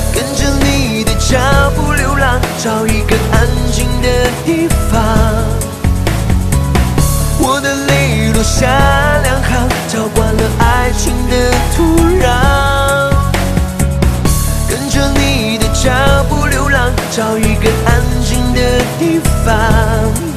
跟着你的脚步流浪，找一个安静的地方。我的泪落下2行，浇灌了爱情的土壤。跟着你的脚步流浪，找一个安静的地方。